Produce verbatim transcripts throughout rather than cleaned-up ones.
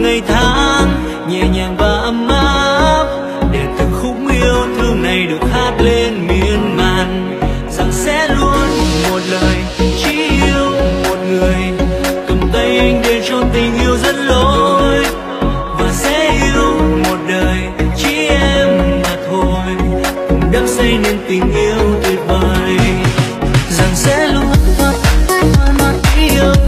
ngày tháng nhẹ nhàng và ấm áp, để từng khúc yêu thương này được hát lên miên man, rằng sẽ luôn một lời chỉ yêu một người, cầm tay anh để cho tình yêu dẫn lối, và sẽ yêu một đời chỉ em mà thôi, cùng đắm say nên tình yêu tuyệt vời, rằng sẽ luôn yêu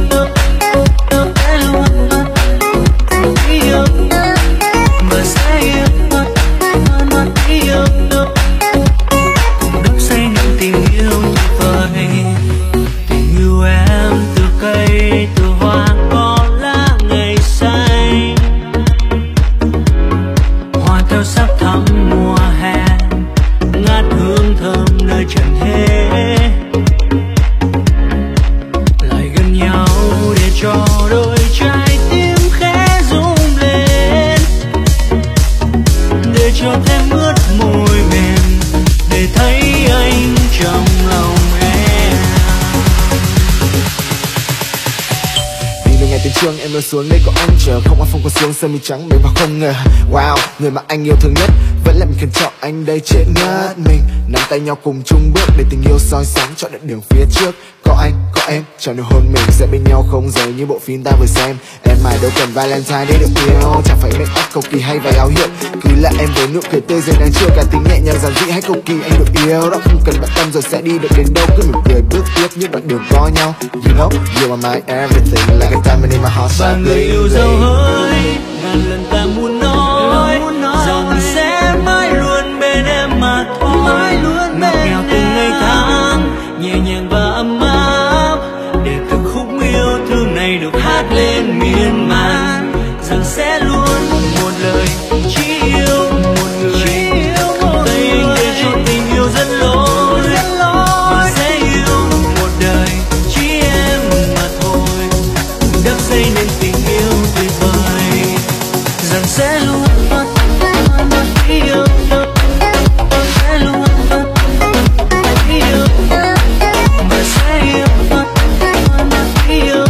em lôi xuống đây có anh chờ, không ai phong còn xuống sơ mi trắng mềm và không ngờ. Wow, người mà anh yêu thương nhất vẫn là mình cần chọn anh đây chết ngất mình, nắm tay nhau cùng chung bước để tình yêu soi sáng chọn đoạn đường phía trước. Có anh, có em, cho nụ hôn mình sẽ bên nhau không rời như bộ phim ta vừa xem. Em mãi đâu cần Valentine để được yêu, chẳng phải make up cầu kỳ hay váy áo hiệu, cứ là em với nụ cười tươi rồi đang chưa cả tính nhẹ nhàng giản dị hay cầu kỳ anh được yêu. Đó không cần bận tâm rồi sẽ đi được đến đâu, cứ mỉm cười bước tiếp những đoạn đường có nhau. You know, you are my everything, like a diamond in my heart. Và người yêu dấu hỡi ngàn lần ta muốn nói rằng sẽ mãi luôn bên em mà thôi, ngọt ngào từng ngày tháng nhẹ nhàng và ấm áp, để từng khúc yêu thương này được hát lên miên man, rằng sẽ luôn một lời chỉ yêu một người, cầm tay anh để cho tình yêu dẫn lối, và sẽ yêu một đời chỉ em mà thôi, đắm say nên tình yêu tuyệt vời, rằng sẽ luôn yêu, sẽ luôn yêu, và sẽ yêu, yêu,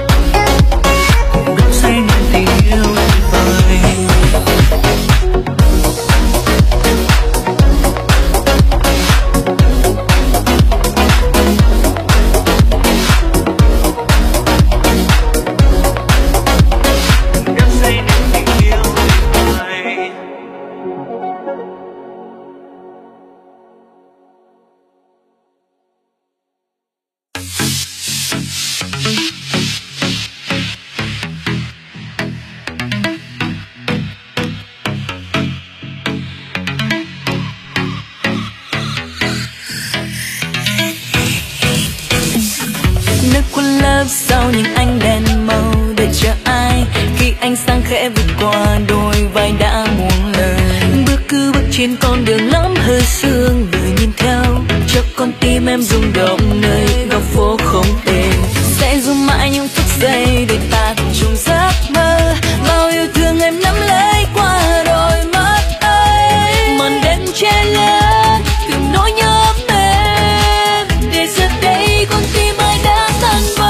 đắm say nên tình yêu tuyệt vời. Sau những ánh đèn màu để chờ ai, khi ánh sáng khẽ vượt qua đôi vai đã muôn lời, bước cứ bước trên con đường lắm hơi sương, người nhìn theo cho con tim em rung động nơi góc phố không tên, sẽ dùng mãi những phút giây để ta cùng chung giấc mơ, bao yêu thương em nắm lấy qua đôi mắt ấy, màn đêm che lớn từng nỗi nhớ em, để giờ đây con tim ai đã tan vỡ.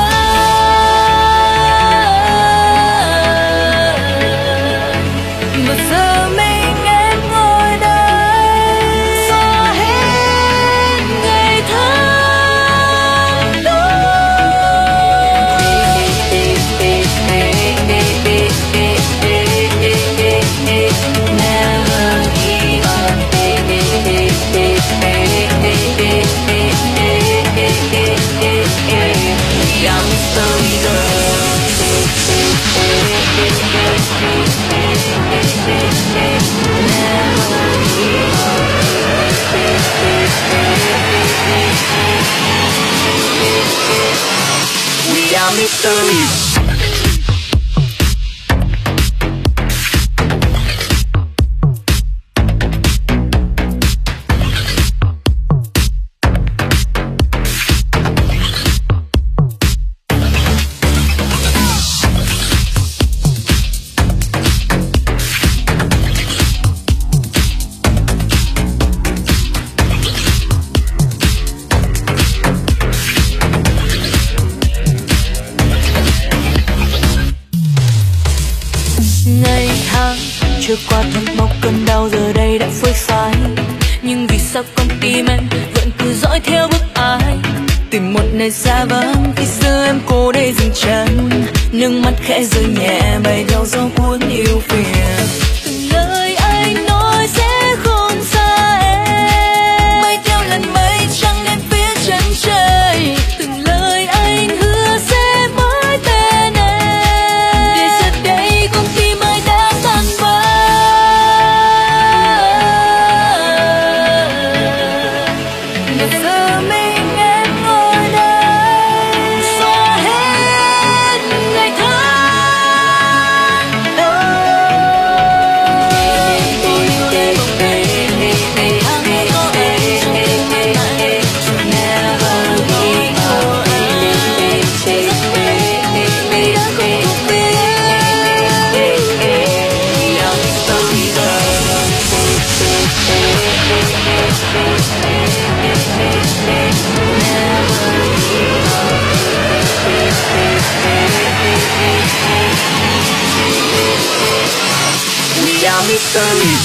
We are mysteries. Ngày tháng trôi qua thật mau, cơn đau giờ đây đã phơi phai. Nhưng vì sao con tim em vẫn cứ dõi theo bước ai, tìm một nơi xa vắng khi xưa em cố đây dừng chân. Nước mắt khẽ rơi nhẹ bay theo gió cuốn yêu phiền. Từng lời anh nói sẽ không xa em, bay theo lần mây trăng lên phía chân trời. Từng lời anh hứa sẽ mãi bên em, để giờ đây con tim anh đã tan vỡ. Và giờ mình em ngồi đây xóa hết ngày tháng. Tôi yêu em một ngày, ngày tháng có em trong tim anh mãi. Never be for em, giấc mơ này đã không thuộc về em. Now bây giờ we are mystery.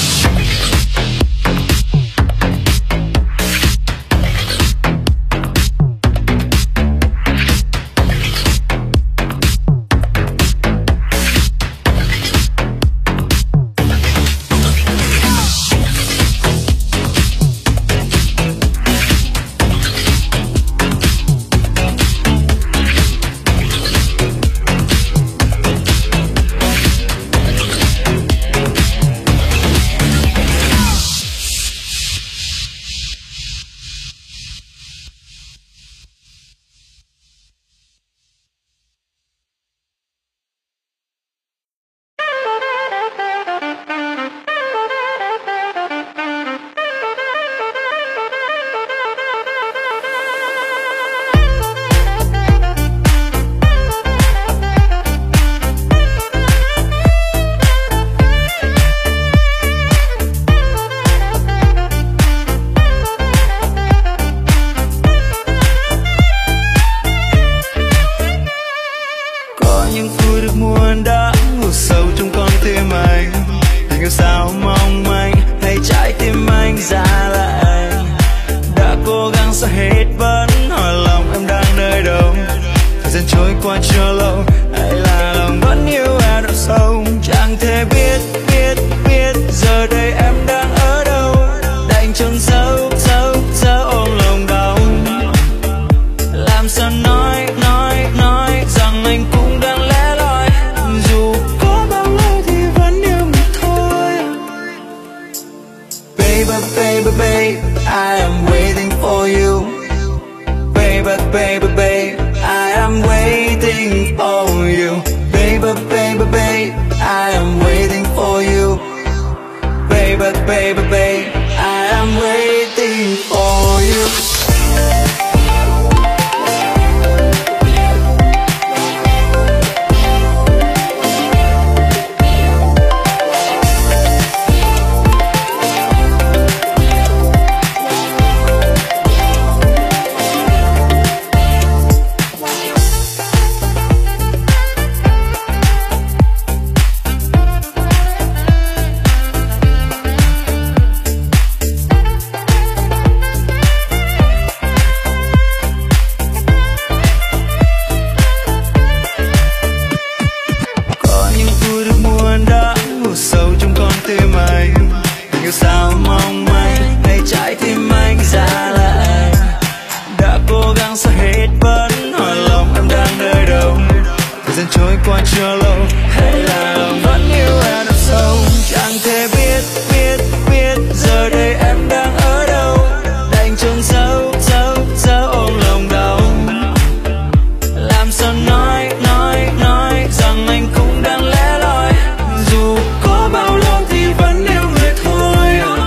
Dù có bao lâu thì vẫn yêu người thôi.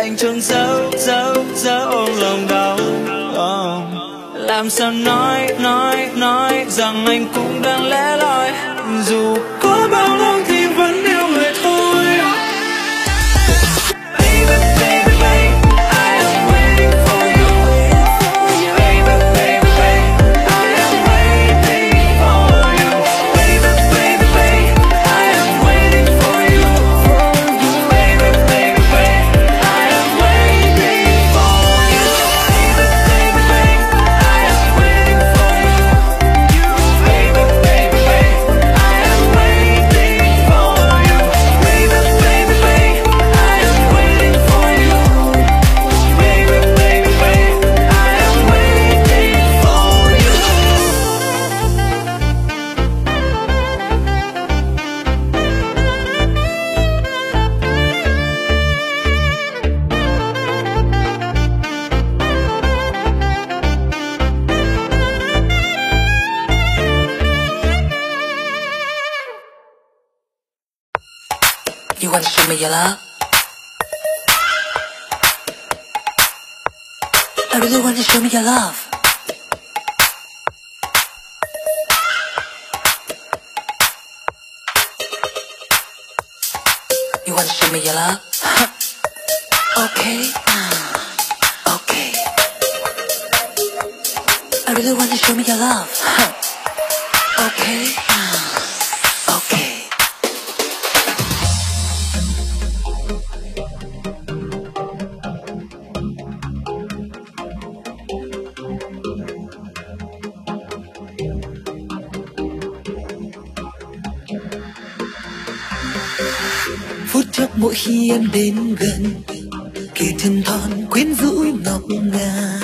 anh trốn giấu giấu giấu ôm lòng đau. Oh. Làm sao nói nói nói rằng anh cũng đang lẻ loi, dù có bao lâu thì vẫn yêu người thôi. Baby, baby, baby, I am waiting for you. Baby, baby, baby, I am waiting for you. Baby, baby, baby, I am waiting for you. Baby, baby, baby, I am waiting for you. Baby, baby, baby, I am waiting for you. Baby, baby, baby, I am waiting for you. Baby, baby, baby, I am waiting for you. Baby, baby, baby, I am waiting for you. You wanna show me your love? I really wanna show me your love. You wanna show me your love? Okay. Okay. I really wanna show me your love. Okay. Okay. Phút chốc mỗi khi em đến gần, kề chân thon quyến rũ ngọc ngà.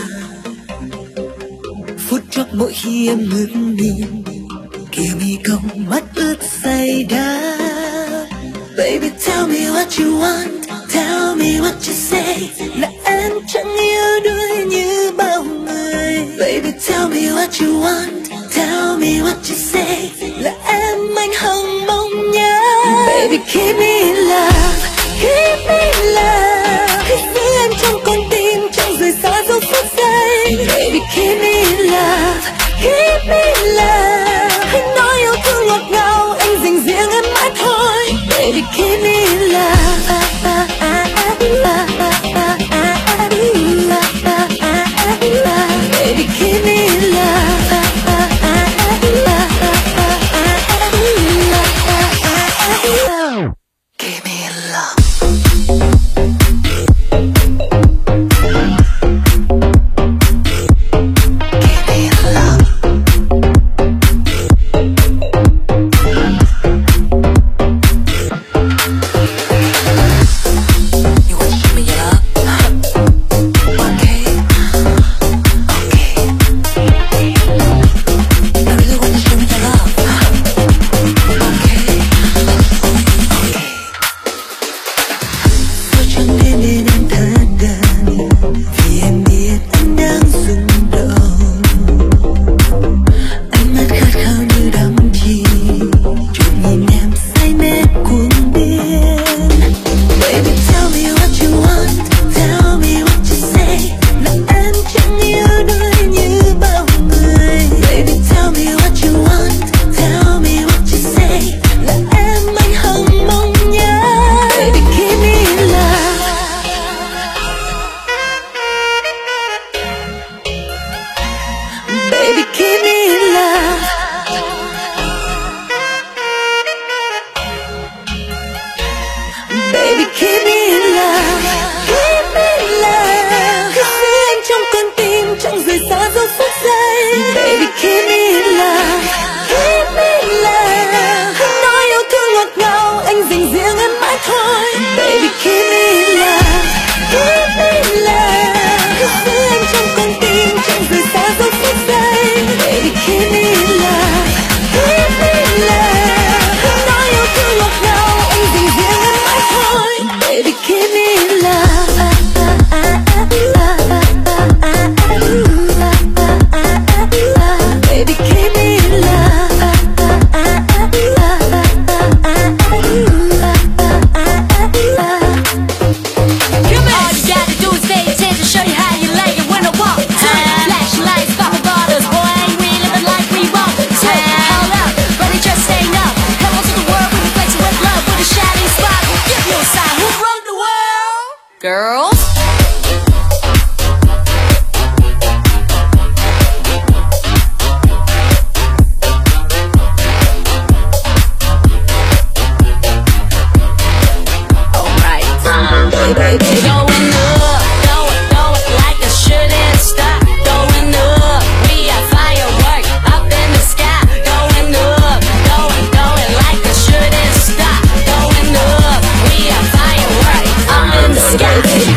Phút chốc mỗi khi em ngước nhìn, kia mi cong mắt ướt say đá. Baby tell me what you want, tell me what you say. Là em chẳng yêu đuối như bao người. Baby tell me what you want, tell me what you say. Là em anh hằng mong nhớ. Baby keep me in love, keep me in love. Hãy giữ em trong con tim, chẳng rời xa dấu phút giây. Baby keep me in love, keep me in love. Hãy nói yêu thương ngọt ngào, anh dành riêng em mãi thôi. Baby keep me in love. Girls. Going up, going, going like a shooting star. Going up, we are fireworks up in the sky. Going up, going, going like a shooting star. Going up, we are fireworks up in the sky.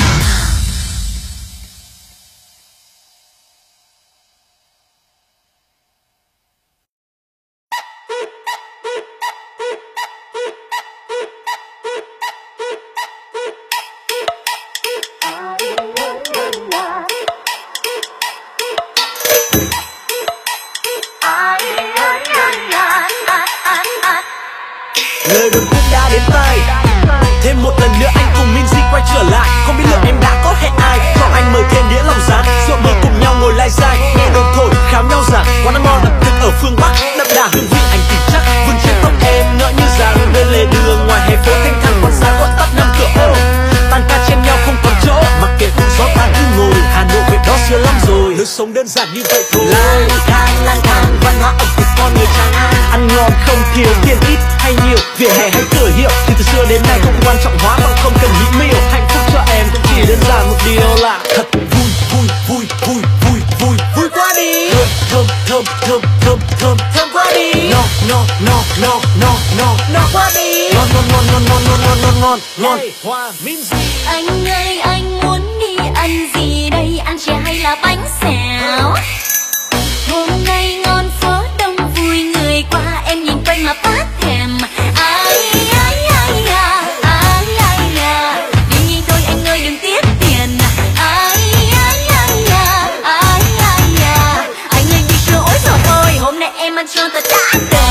Lời đầu tiên đã đến tay. Thêm một lần nữa anh cùng Minzy quay trở lại. Không biết liệu em đã có hẹn ai, còn anh mời thêm đĩa lòng rán. Rượu mời cùng nhau ngồi lai dai, nghe đồn thổi kháo nhau rằng quán ăn ngon ẩm thực ở phương Bắc đậm đà hương vị anh tìm chắc. Vươn trên tóc em ngỡ như rằng bên lề đường ngoài hè phố thanh thang quán giá quán tắt năm cửa ô. Tan ca chen nhau không còn chỗ, mặc kệ cũng gió tan cứ ngồi. Hà Nội vậy đó xưa lắm rồi, đời sống đơn giản như vậy thôi. Lang thang lang thang văn hóa ẩm thực con người Tràng An. Ăn ngon không thiếu, tiền ít hay nhiều, vỉa hè hay cửa hiệu thì từ xưa đến nay không quan trọng hóa bằng không cần mỹ miều. Hạnh phúc cho em cũng chỉ đơn giản một điều là thật vui vui vui vui vui vui vui quá đi. Thơm thơm thơm thơm thơm thơm quá đi. No no no no no no no quá đi. Ngon ngon ngon ngon ngon ngon ngon ngon ngon. Hoa Minzy. Anh ơi anh muốn đi ăn gì đây, ăn chè hay là bánh xèo? Hôm nay ngon phố đông vui người qua, em nhìn quanh mà phát thèm. Ai ai ai à, ai ai à, đi nhanh thôi anh ơi đừng tiếc tiền. Ai ai ai à, ai ai à, anh ơi đi chưa ối rồi thôi, hôm nay em ăn cho thật đã đời.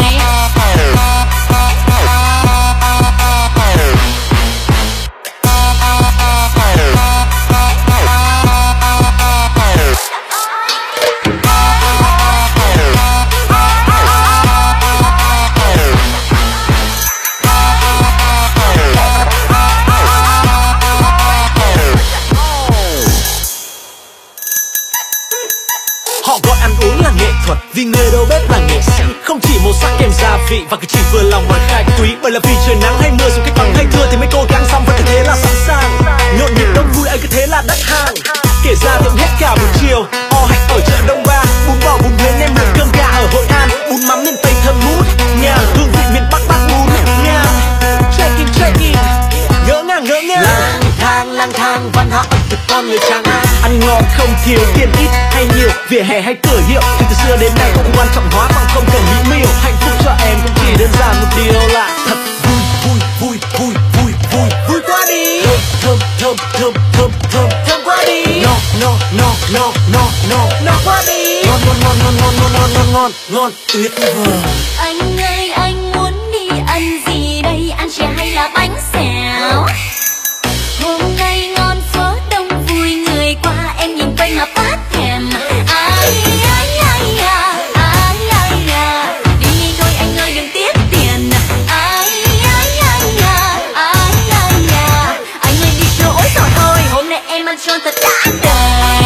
Họ gọi ăn uống là nghệ thuật, vì người đầu bếp là nghệ sĩ. Không chỉ màu sắc kèm gia vị và cứ chỉ vừa lòng mọi khách quý. Bởi là vì trời nắng hay mưa, dù cách bằng hay thưa thì mấy cô gắng xong vẫn cứ thế là sẵn sàng. Nhộn nhịp đông vui ấy cứ thế là đắt hàng. Kể ra tiệm hết cả buổi chiều, o hạnh ở chợ Đông Ba. Bún bò bún Huế nem lợn cơm gà ở Hội An. Bún mắm miền Tây thơm ngút nhà, hương vị miền Bắc bát bún nhà. Check in check in, ngỡ ngàng ngỡ ngàng. Lang thang lang thang văn hóa ẩm thực con người Tràng An. Ăn ngon không thiếu, tiền ít hay nhiều, vỉa hè hay cửa hiệu thì từ xưa đến nay không quan trọng hóa bằng không cần mỹ miều. Hạnh phúc cho em cũng chỉ đơn giản một điều là thật vui vui vui vui vui vui vui quá đi. Thơm thơm thơm thơm thơm thơm quá đi. No no no no no no no quá đi. Ngon ngon ngon ngon ngon ngon ngon ngon ngon tuyệt vời. Anh ơi anh muốn đi ăn gì đây, ăn chè hay là bánh xèo? Hôm nay ngon phố đông vui người qua, em nhìn quanh mà phát thèm. Ai ai ai à, ai ai à, đi nhanh thôi anh ơi đừng tiếc tiền. Ai ai ai à, ai ai à, anh ơi đi chưa ối rồi thôi, hôm nay em ăn cho thật đã đời.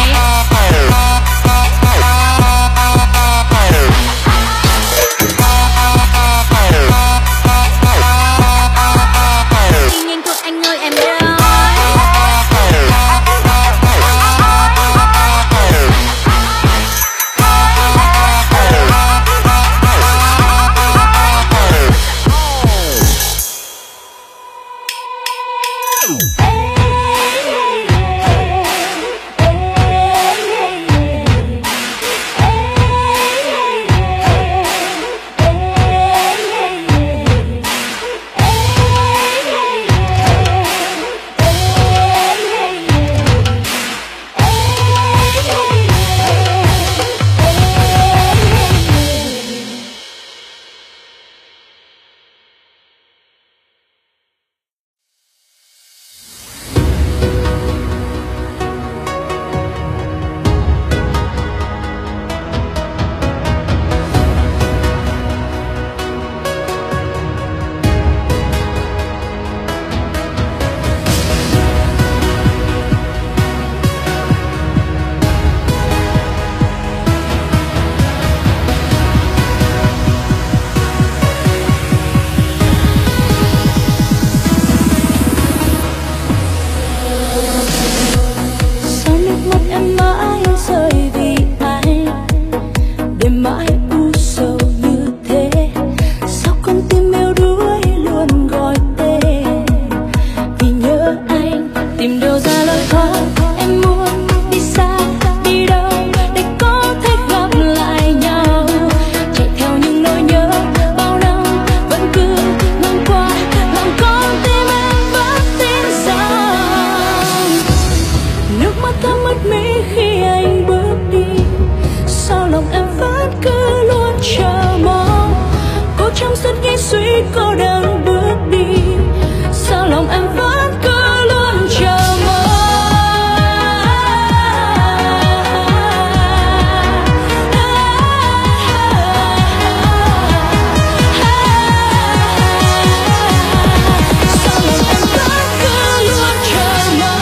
Đi nhanh thôi anh ơi em đói. đâu ra lời khó. Em muốn đi xa, đi đâu để có thể gặp lại nhau. Chạy theo những nỗi nhớ bao năm vẫn cứ ngang qua, làm con tim em vẫn tin rằng nước mắt thấm ướt mi khi anh bước đi. Sao lòng em vẫn cứ luôn chờ mong, cô trong suốt nghĩ suy cô đơn bước đi. Sao lòng em vẫn cứ luôn chờ mong. Sao lòng em vẫn cứ luôn chờ mong.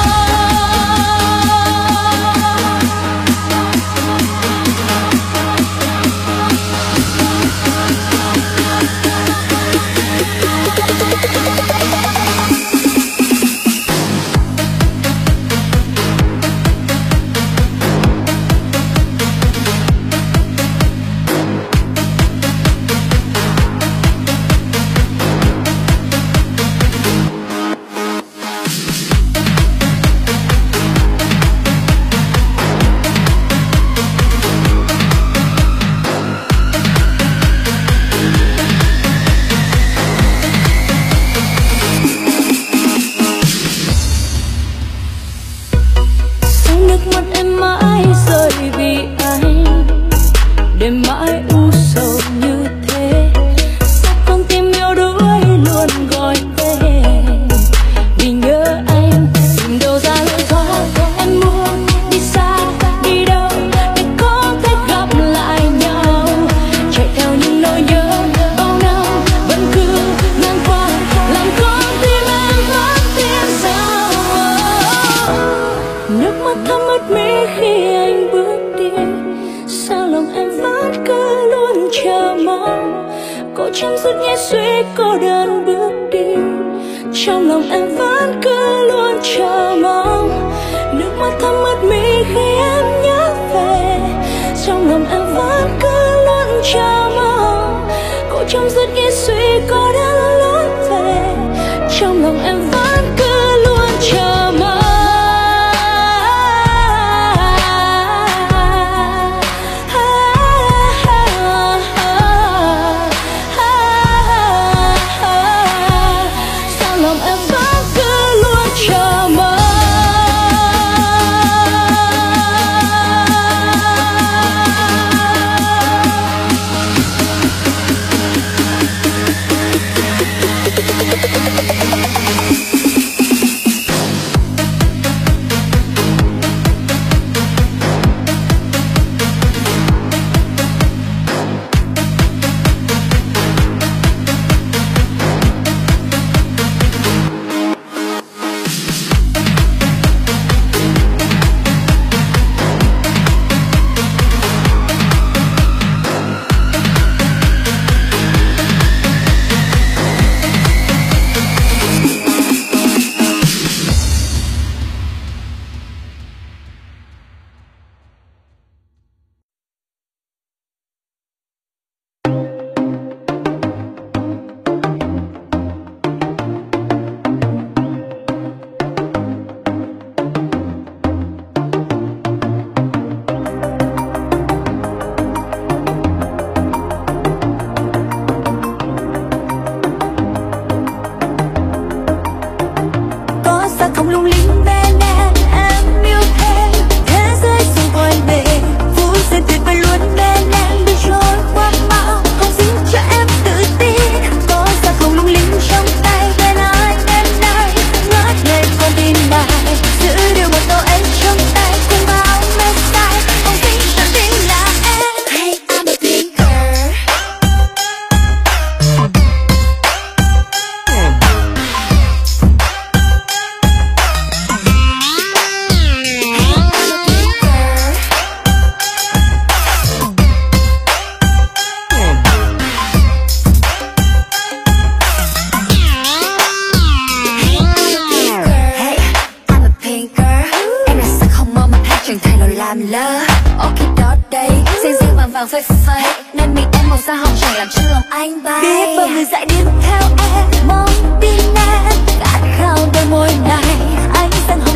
vàng phơi phới nên mình em màu da hồng chẳng làm cho lòng anh bay. Biết bao người dại điên theo em, mong tin em khát khao đôi môi này. Anh dần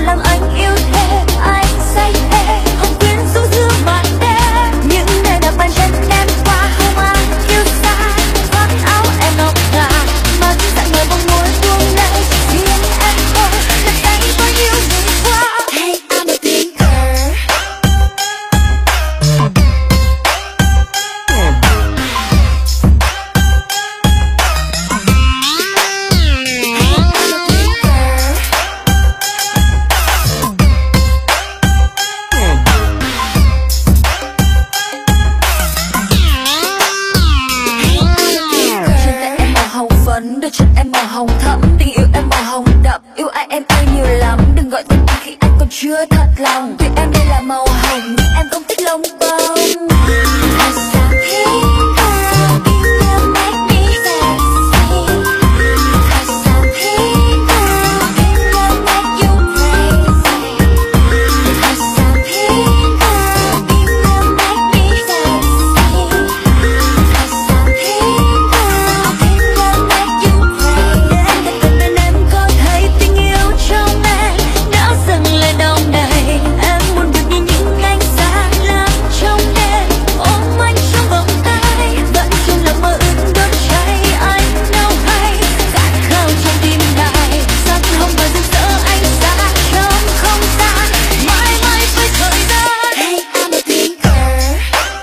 gọi tên anh khi anh còn chưa thật lòng. Tuy em đây là màu hồng nhưng em không thích lông bông. Cause I'm pink girl, you make me sexy. Cause I'm pink girl, you make you crazy. Cause I'm pink girl, you make me sexy. Cause I'm pink girl, you make you crazy. Để từng bên em có thấy tình yêu trong em đã dâng lên đông đầy. Em muốn được như những ánh sáng lắm trong đêm, ôm anh trong vòng tay, vẫn chung lòng mơ ước đốt cháy anh đâu hay. Khát khao trong tim này, sắc hồng và rực rỡ ánh sáng trong không gian, mãi mãi với thời gian. Hey, I'm a pink girl.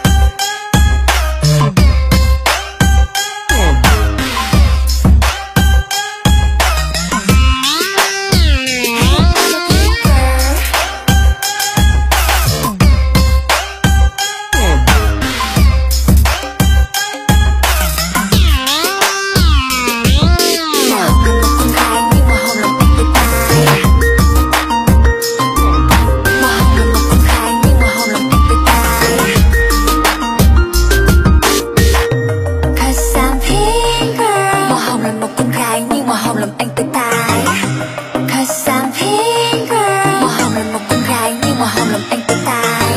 Màu hồng là một con gái nhưng màu hồng làm anh tê tái. Cause I'm pink girl. Màu hồng là một con gái nhưng màu hồng làm anh tê tái.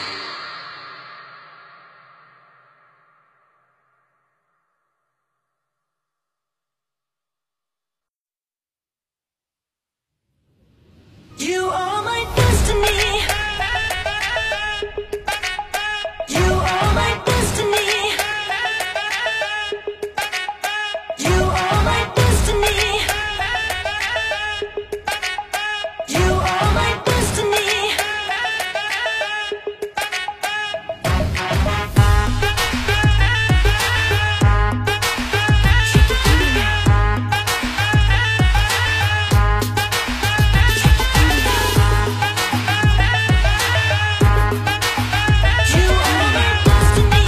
You are my destiny. You are my destiny. You are my destiny. You are my destiny. You are my destiny.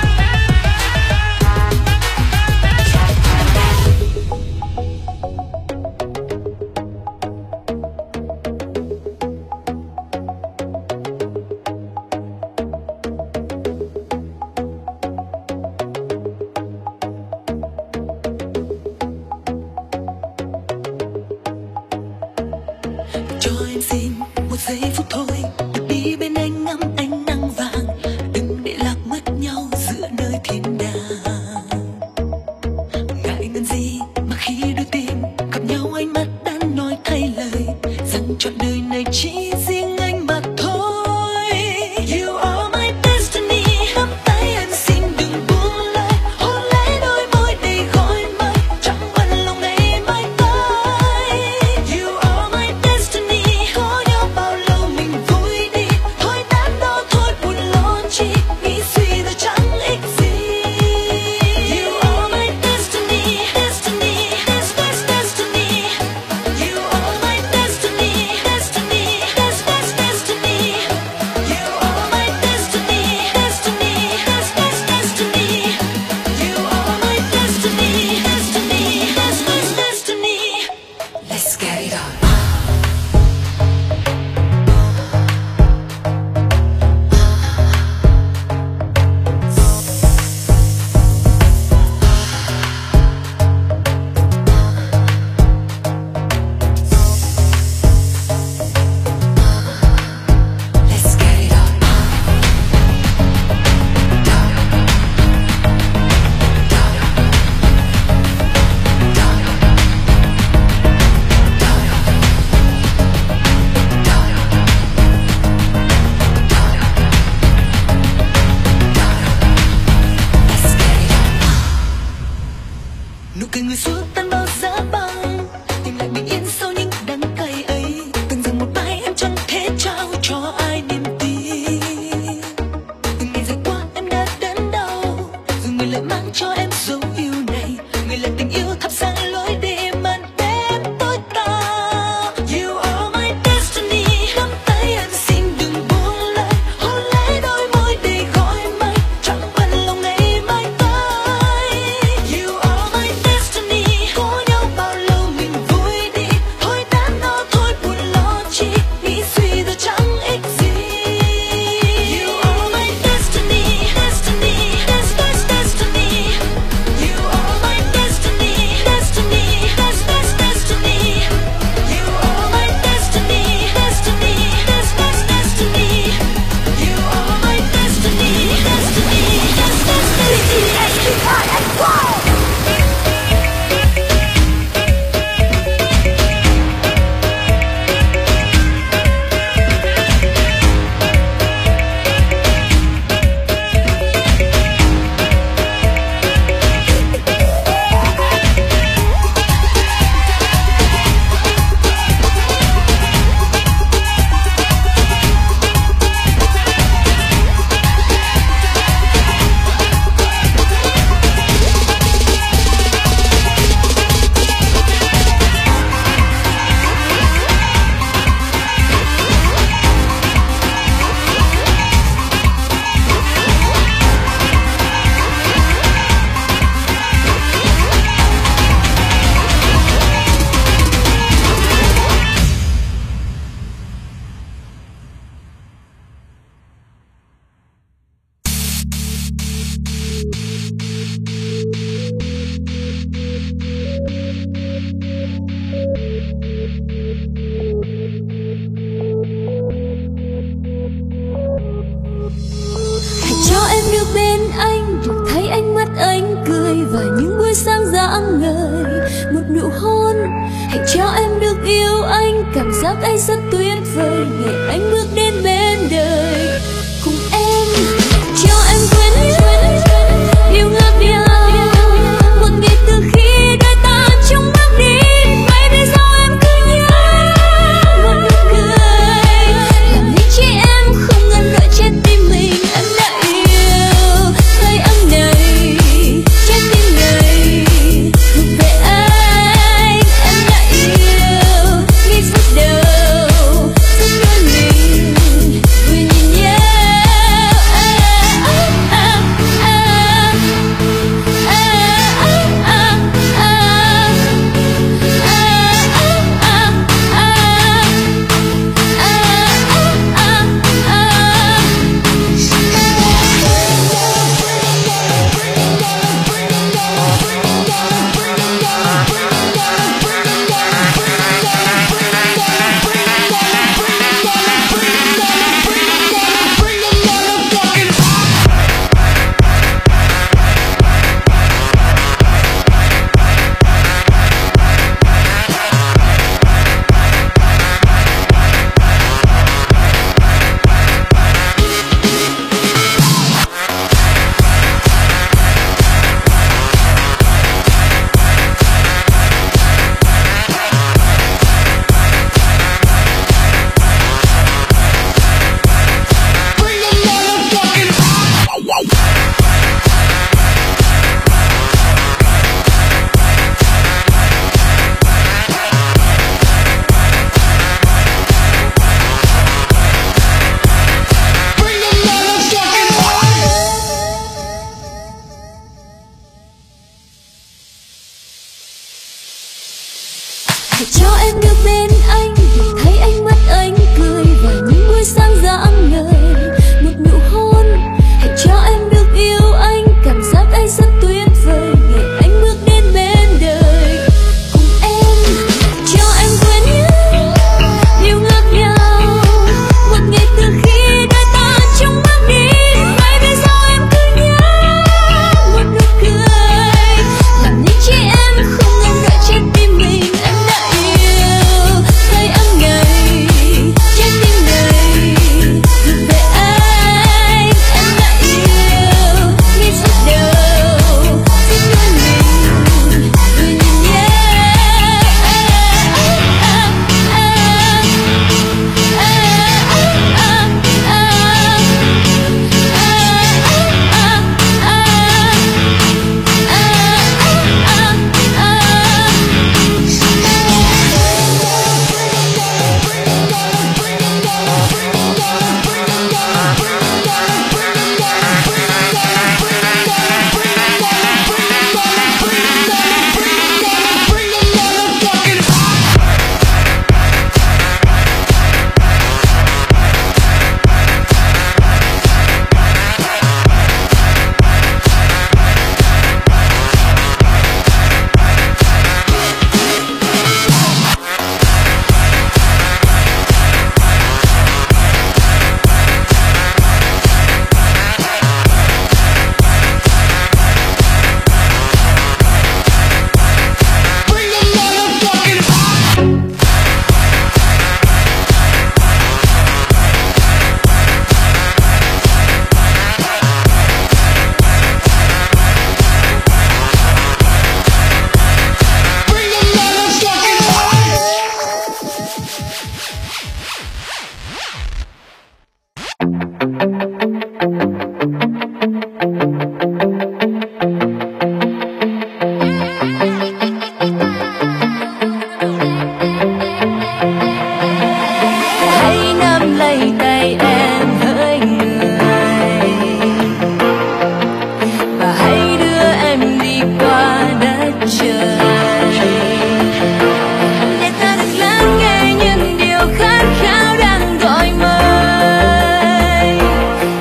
Cho em xin một giây phút thôi, được đi bên anh ngắm ánh nắng vàng, đừng để lạc mất nhau giữa nơi thiên đàng. Ngại ngần gì mà khi đôi tim gặp nhau ánh mắt đã nói thay lời rằng trọn đời này chỉ riêng anh mà thôi. You are my destiny. Nắm tay em xin đừng buông lời, hôn lấy đôi môi đầy khói mây, chẳng bận lòng ngày mai tới. You are my destiny. Có nhau bao lâu mình vui đi, thôi đắn đo thôi buồn lo chi, nghĩ suy rồi chẳng ích gì. You are my destiny, destiny, destiny, destiny. You are my destiny, destiny, destiny. giác ấy rất tuyệt vời. Ngày anh bước đến bên đời cùng em, cho em quên yêu ngược nhau. Một ngày từ khi đôi ta trong bước đi, vậy vì sao em cứ nhớ một nụ cười làm như chị em không ngần ngại chết tim mình. Em đã yêu hơi ấm này, trái tim này thuộc về anh. Em đã yêu ngay phút đầu phút đôi mình vừa nhìn nhau. À, à, à, à, à, à, à, à, hãy cho em được bên anh, được thấy ánh mắt anh cười vào những buổi sáng rạng ngời. Một nụ hôn, hãy cho em được yêu anh, cảm giác ấy rất tuyệt vời. Ngày anh bước đến bên đời cùng em, cho em quên những điều ngược nhau. Một ngày từ khi đôi ta trong bước đi, vậy vì sao em cứ nhớ một nụ cười làm như chị em không ngần ngại chết tim mình. Em đã yêu hơi ấm ngày, trái tim này thuộc về anh. Em đã yêu ngay phút đầu phút đôi mình vừa nhìn nhau. Hãy nắm lấy tay em hỡi người, và hãy đưa em đi qua đất trời, để ta được lắng nghe những điều khát khao đang gọi mời.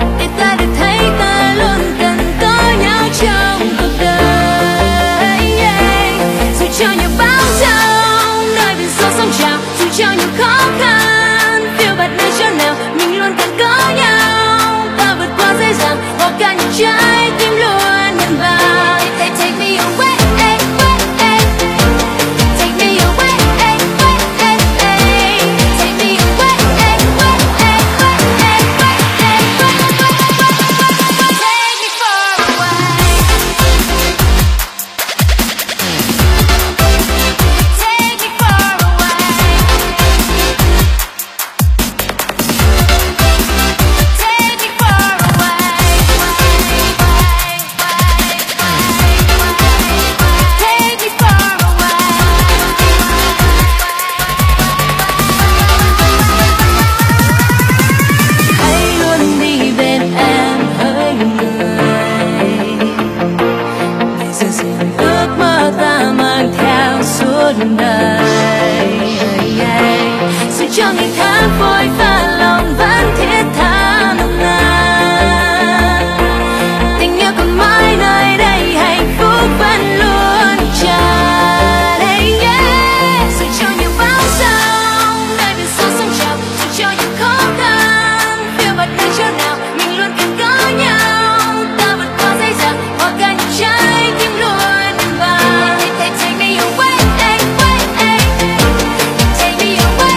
phôi pha lòng vẫn thiết tha nồng nàn. Tình yêu còn mãi nơi đây, hạnh phúc vẫn luôn chờ đây. Yeah. Dù cho nhiều bão giông, nơi biển sâu sóng trào, dù cho những khó khăn phiêu bạt nơi chỗ nào, mình luôn cần có nhau. Ta vượt qua dây dàng, hòa cả những trái tim luôn vàng. Take me away, take me away, take me away,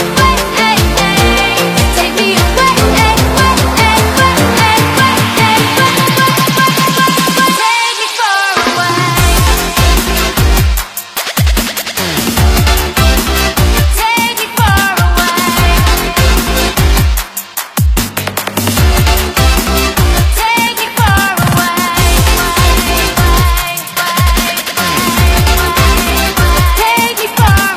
take me away, take me far away. Take me far away. Take me far away. Take me far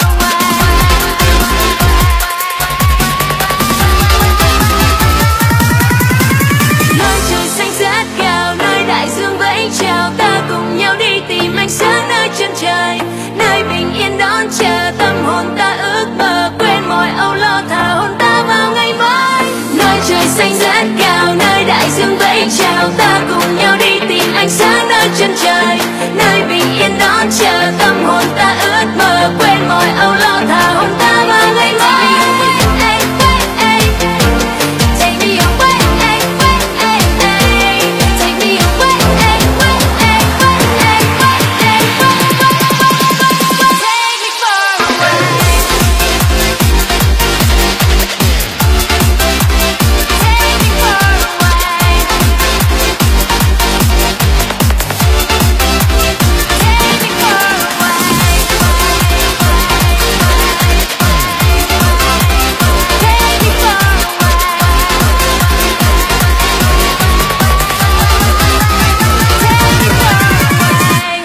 away. Nơi trời xanh rất cao, nơi đại dương vẫy chào, ta cùng nhau đi tìm ánh sáng nơi chân trời, nơi bình yên đón chờ tâm hồn ta ước mơ, quên mọi âu lo thả hồn ta vào ngày mới. Nơi trời xanh rất cao, nơi đại dương vẫy chào, ta cùng nhau đi tìm ánh sáng nơi chân trời, nơi bình yên đón chờ tâm hồn ta ước mơ, quên mọi âu lo thả hồn ta vào ngày mới. Take me away, take me away, take me far away. Take me far away. Take me far away. Take me far away.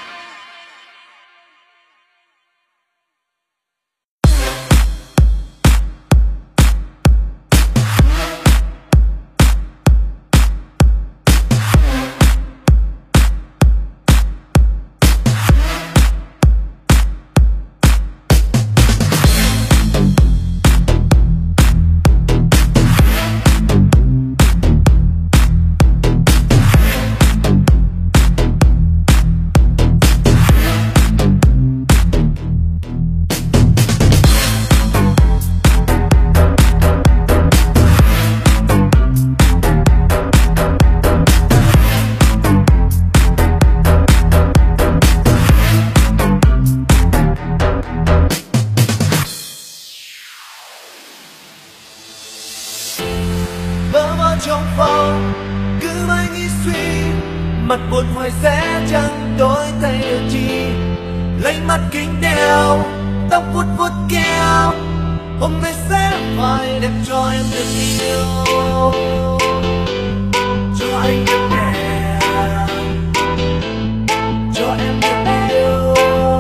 Bơ vơ trong phòng cứ mãi nghĩ suy, mặt buồn hoài sẽ chẳng đổi thay được chi. Lấy mắt kính đeo, tóc vuốt vuốt keo, hôm nay sẽ phải đẹp cho em được yêu. Cho anh được đẹp, cho em được yêu,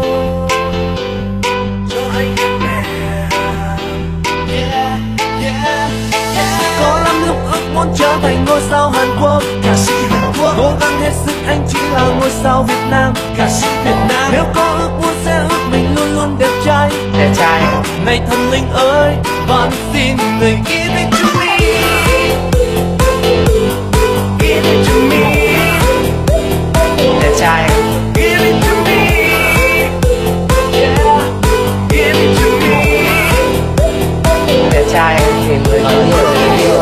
cho anh được đẹp. Yeah, yeah, yeah. Có lắm lúc ước muốn trở thành ngôi sao Hàn Quốc, ca sĩ Hàn Quốc. Cố gắng hết sức anh chỉ là ngôi sao Việt Nam, ca sĩ Việt Nam. Nếu có ước muốn sẽ ước mình luôn luôn đẹp trai, đẹp trai. Này thần linh ơi, van xin người give it to me, give it to me, đẹp trai. Give it to me, yeah, give it to me. Đẹp trai thì mới có nhiều người yêu,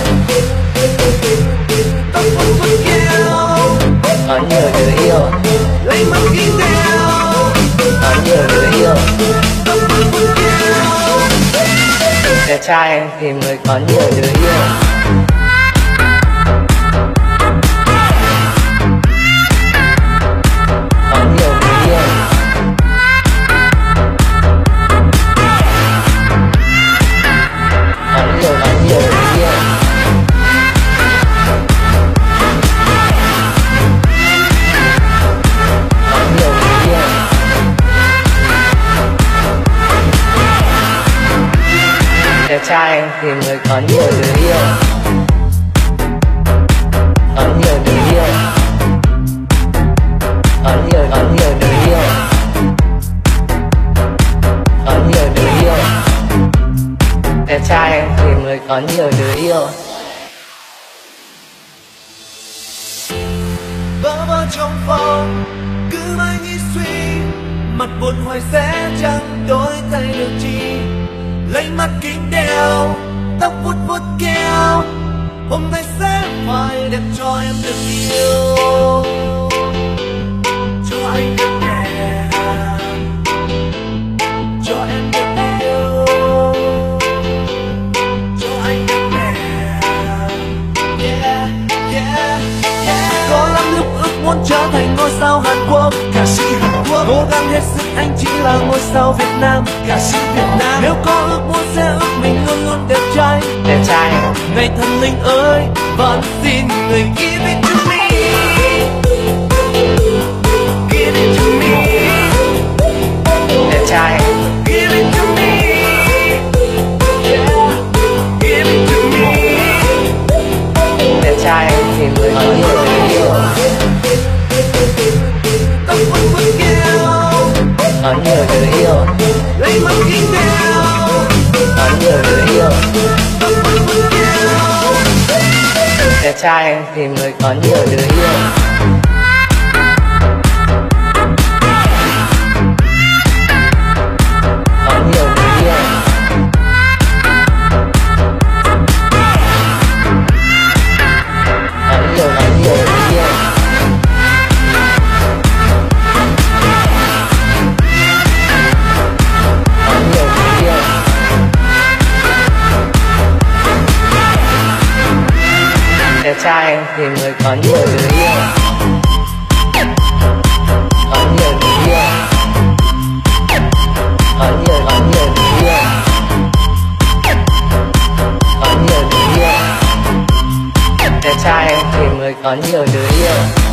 tóc vuốt vuốt keo, có nhiều người yêu. Lấy mắt kính đeo, có nhiều người yêu. Tóc vuốt vuốt keo, đẹp trai thì mới có nhiều người yêu. Có nhiều người yêu. Có nhiều, có nhiều người yêu. Có nhiều người yêu. Đẹp trai thì mới có nhiều người yêu. Có nhiều người yêu. Có nhiều, có nhiều người yêu. Có nhiều người yêu. Đẹp trai thì mới có nhiều đứa yêu. Vỡ vỡ trong phòng cứ mãi nghĩ suy, mặt buồn hoài sẽ chẳng đổi thay được chi. Lấy mắt kính đeo, tóc vuốt vuốt keo, hôm nay sẽ phải đẹp cho em được yêu. Cho anh được đẹp, cho em được yêu, cho anh được đẹp. Yeah, yeah, yeah. Có lắm lúc ước muốn trở thành ngôi sao Hàn Quốc, ca sĩ Hàn Quốc. Cố gắng hết sức anh chỉ là ngôi sao Việt Nam, ca sĩ Việt Nam. Nếu có ước muốn sẽ ước mình luôn luôn đẹp trai, Đẹp trai này thần linh ơi, van xin người give it to me, give it to me, đẹp trai give it to me, yeah, give it to me. đẹp trai thì mới có nhiều đứa yêu. Tóc vuốt vuốt keo, Có nhiều đứa yêu, lấy mắt kính đeo, có nhiều đứa yêu. tóc vuốt vuốt keo. Đẹp trai thì mới có nhiều đứa yêu. Có nhiều đứa yêu. Có nhiều, có nhiều đứa yêu. Có nhiều đứa yêu. Đẹp trai thì mới có nhiều đứa yêu. Có nhiều đứa yêu. Có nhiều, có nhiều đứa yêu. Có nhiều đứa yêu. Đẹp trai thì mới có nhiều đứa yêu.